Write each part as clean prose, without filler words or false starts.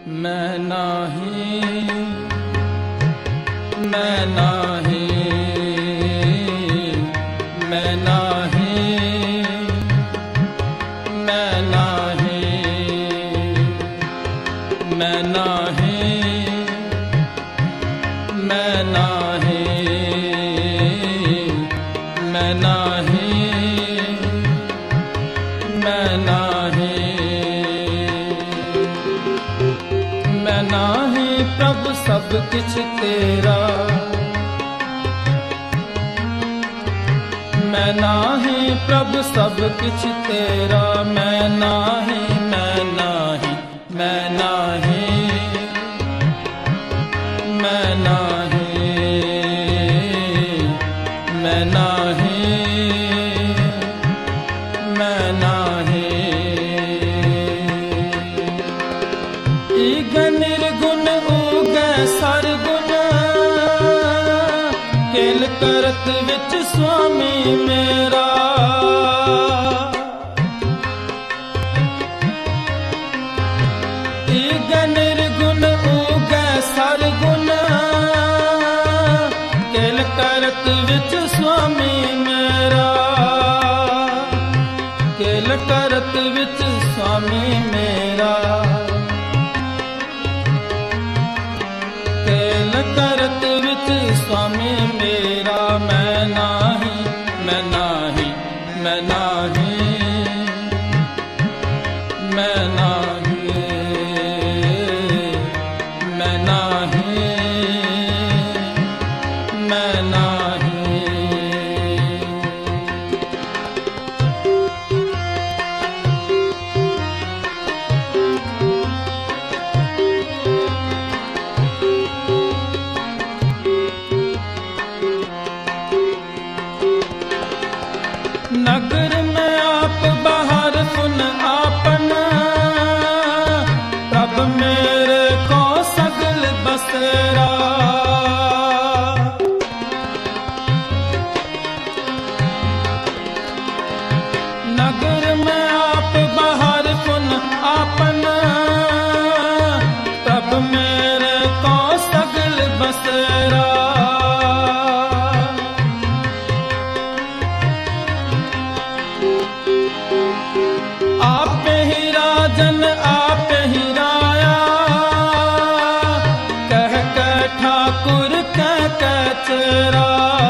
मैं नाही, मैं नाही, मैं नाही, मैं नाही, मैं नाही, मैं नाही, मैं नाही, मैं नाही, मैं नाही प्रभु सब किछ तेरा, मैं नाही प्रभु सब किछ तेरा, मैं नाही, मैं नाही, मैं नाही, मैं नाही, मैं नाही, मैं नाही, ईग निर्गुण उगै सरगुण, केल करत विच स्वामी मेरा, ईग निर्गुण उगै सरगुण, केल करत विच स्वामी मेरा, केल करत विच स्वामी मेरा, केल करत विच स्वामी मेरा, मैं नाही, मैं नाही, मैं नाही, मैं नाही, मैं नाही, मैं नाही, नगर में आप बाहर सुन आपन, प्रभ मेरे को सगल बसेरा, नगर में आप बाहर सुन आपन, प्रभ मेरे को सगल बसेरा, आप ही राजन आप ही राया, कह कह ठाकुर कह कह चेरा,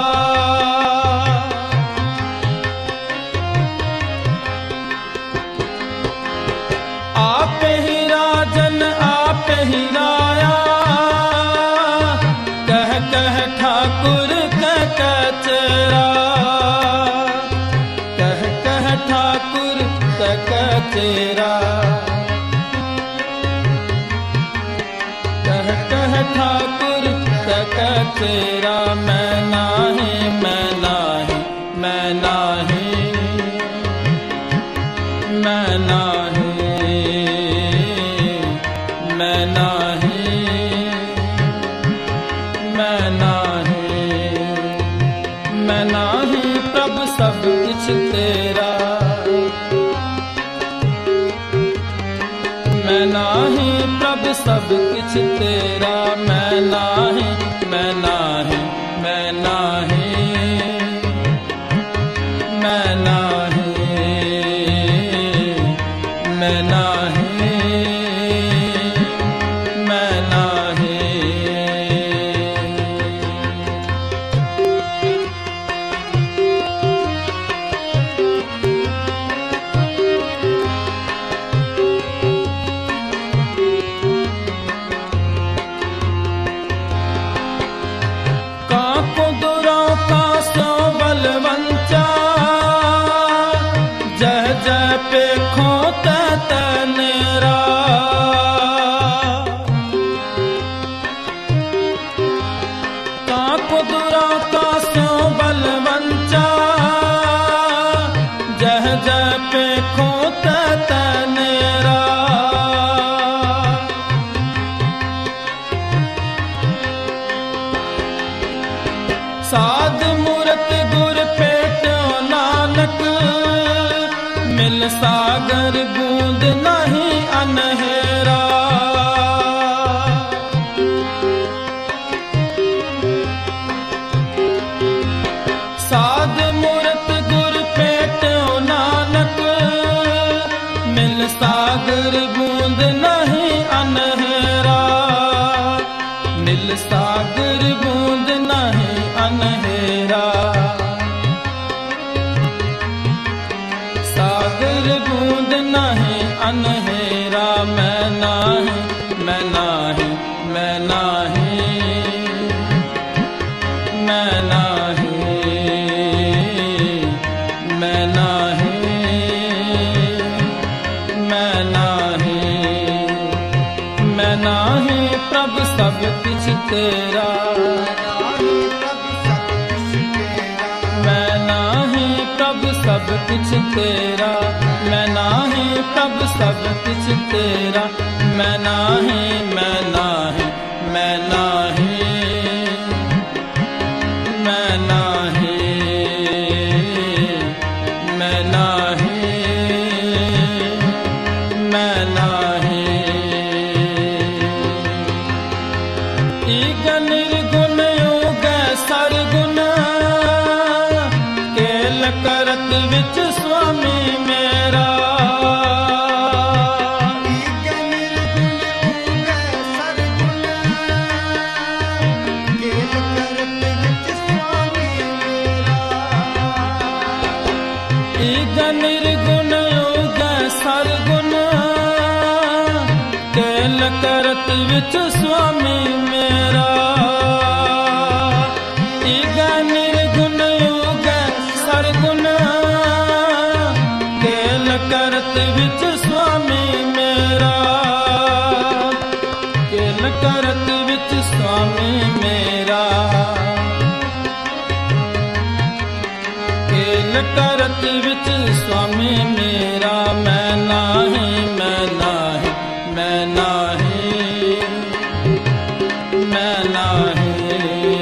आप ही राजन आप ही राया, कह कह ठाकुर कह कह चेरा, कह कह ठाकुर कह तेरा, कह कह ठाकुर कह तेरा, मैं नाही, मैं नाही, मैं नाही, मैं नाही, मैं नाही, मैं नाही, मैं नाही प्रभु सब किछ तेरा, मैं नाही प्रभु सब किछ तेरा, मैं नाही, मैं नाही, मैं नाही, मैं नाही, मैं नाही, मैं नाही, काको दुरों का सो बलवंचा, जह जह पे खोता तनेरा, सागर बूंद नहीं अनहेरा, नील सागर बूंद नहीं अनहेरा, सागर बूंद नहीं अनहेरा। मैं नाही, मैं नाही, मैं नाही, मैं नाही, मैं नाही, मैं नाही, मैं नाही प्रभु सब कुछ तेरा, मैं नाही प्रभु सब कुछ तेरा, मैं नाही प्रभु सब कुछ तेरा, मैं नाही, मैं नाही, मैं नाही, मैं नाही, मैं नाही, मैं नाही। ईग निर्गुण योग सरगुण, केल करत विच स्वामी मेरा, ईग निर्गुण योग सरगुण, केल करत विच स्वामी मेरा, ईग निर्गुण योग सरगुण, केल करत विच स्वामी मेरा, केल करत विच स्वामी मेरा, केल करत विच स्वामी मेरा। मैं नाही, मैं नाही, मैं नाही, मैं नाही,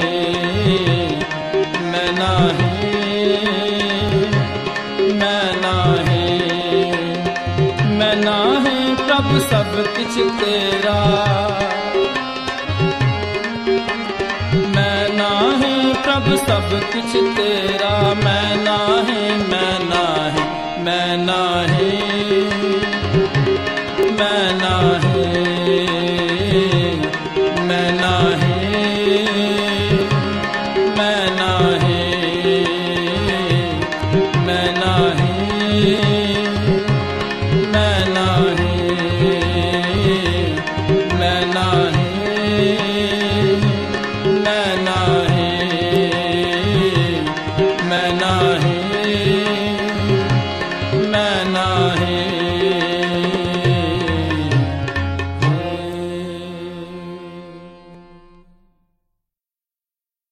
मैं नाही, मैं नाही, मैं नाही प्रभु सब कुछ तेरा, मैं नाही प्रभु सब कुछ तेरा, मैं नाही, मैं नाही, मैं नाही, मैं नाही।